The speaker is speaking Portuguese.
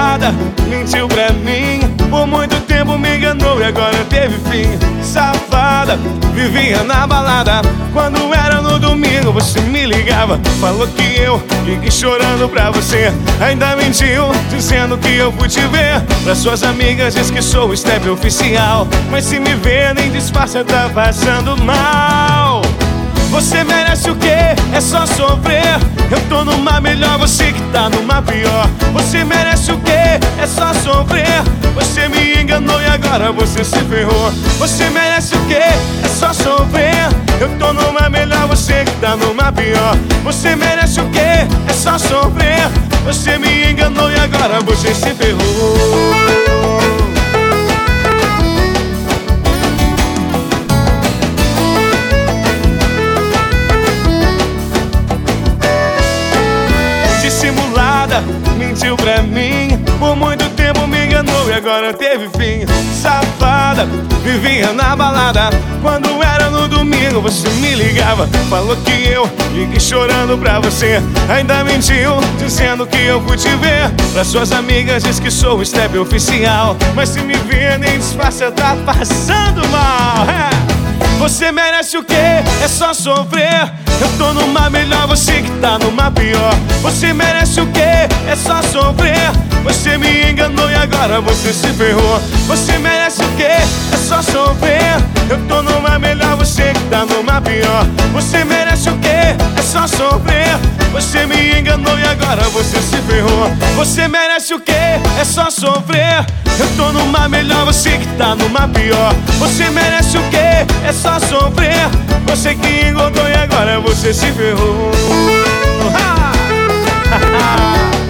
Dissimulada, mentiu pra mim. Por muito tempo me enganou e agora teve fim. Safada, vivia na balada. Quando era no domingo você me ligava. Falou que eu liguei chorando pra você. Ainda mentiu, dizendo que eu fui te ver. Pra suas amigas diz que sou o step oficial. Mas se me vê nem disfarça, tá passando mal. Você merece o quê? É só sofrer. Eu tô numa melhor, você que tá numa pior. Você merece o quê? É só sofrer. Você me enganou e agora você se ferrou. Você merece o quê? É só sofrer. Eu tô numa melhor, você que tá numa pior. Você merece o quê? É só sofrer. Você me enganou e agora você se ferrou. Dissimulada, mentiu pra mim. Por muito tempo me enganou e agora teve fim. Safada, vivia na balada. Quando era no domingo você me ligava. Falou que eu liguei chorando pra você. Ainda mentiu, dizendo que eu fui te ver. Pra suas amigas diz que sou o step oficial. Mas se me vê nem disfarça, tá passando mal. Você merece o quê? É só sofrer. Eu tô numa melhor, você que tá numa pior. Você merece o quê? É só sofrer. Você me enganou e agora você se ferrou. Você merece o quê? É só sofrer. Eu tô numa melhor, você que tá numa pior. Você merece o quê? É só sofrer. Você me enganou e agora você se ferrou. Você merece o quê? É só sofrer. Eu tô numa melhor, você que tá numa pior. Você merece o quê? É só sofrer. Você que engordou e agora você se ferrou.